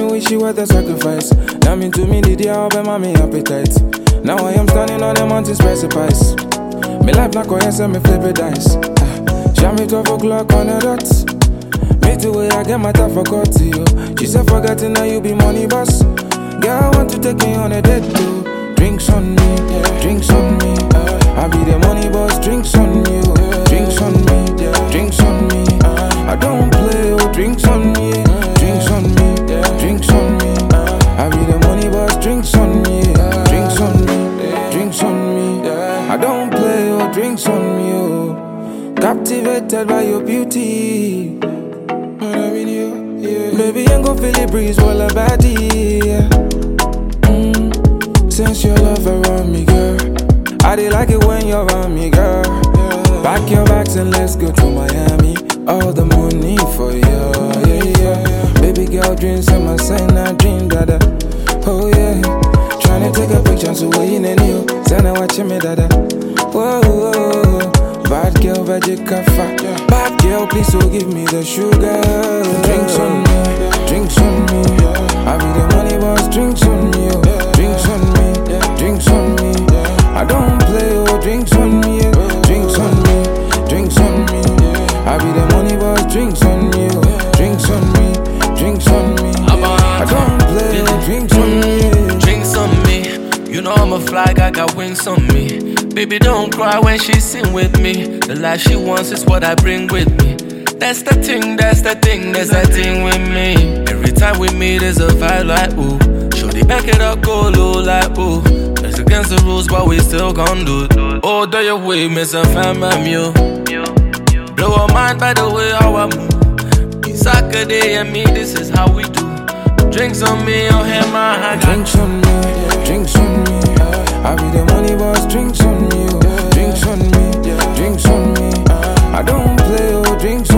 wish you were the sacrifice. Now me to me, did you open my appetite? Now I am standing on the mountain's precipice. Me life not going so me flip it dice. Show me 12 o'clock on the dot. Me the way I get my time for cut to you. She said forgetting now you be money boss. Girl, I want to take me on a date too. Drinks on me, drinks on me. I be the money boss, drinks on you. Drinks on me, drinks on me. I don't play, oh, drinks on me. Drinks on me, drinks on me. I be the money boss, drinks on me. Drinks on me, drinks on me. I don't play, oh, drinks on me, oh. Captivated by your beauty. Baby, ain't gon' feel the breeze while I body, yeah. Since your love around me, girl, I did like it when you're around me, girl. Pack your bags and let's go to Miami. All the money for you, yeah. Baby girl, dreams in my sign, I dream, dada. Oh yeah, tryna take a picture so we in a new. Send a watch me, dada. Whoa, whoa. Bad girl, veggie kafa. Bad girl, please so give me the sugar. Drinks on me, drinks on me. I be the money boss, drinks on me, drinks on me, drinks on me. I don't play, oh, drinks on me, drinks on me, drinks on me. I be the money boss, drinks on me, drinks on me, drinks on me. I don't play, oh, drinks on me, drinks on me. You know I'm a fly guy, got wings on me. Baby, don't cry when she sing with me. The life she wants is what I bring with me. That's the thing, that's the thing, that's the thing with me. Every time we meet is a vibe like ooh. Shorty back it up, go low like ooh. It's against the rules, but we still gon' do it. Oh, do you way, miss a fan, I'm you. Blow our mind by the way how I move. It's soccer day and me, this is how we do. Drinks on me, oh, hey, my hand. Drinks on me, drinks on me. I be the money boss, drinks on me, drinks on me, drinks on me. I don't play, oh, drinks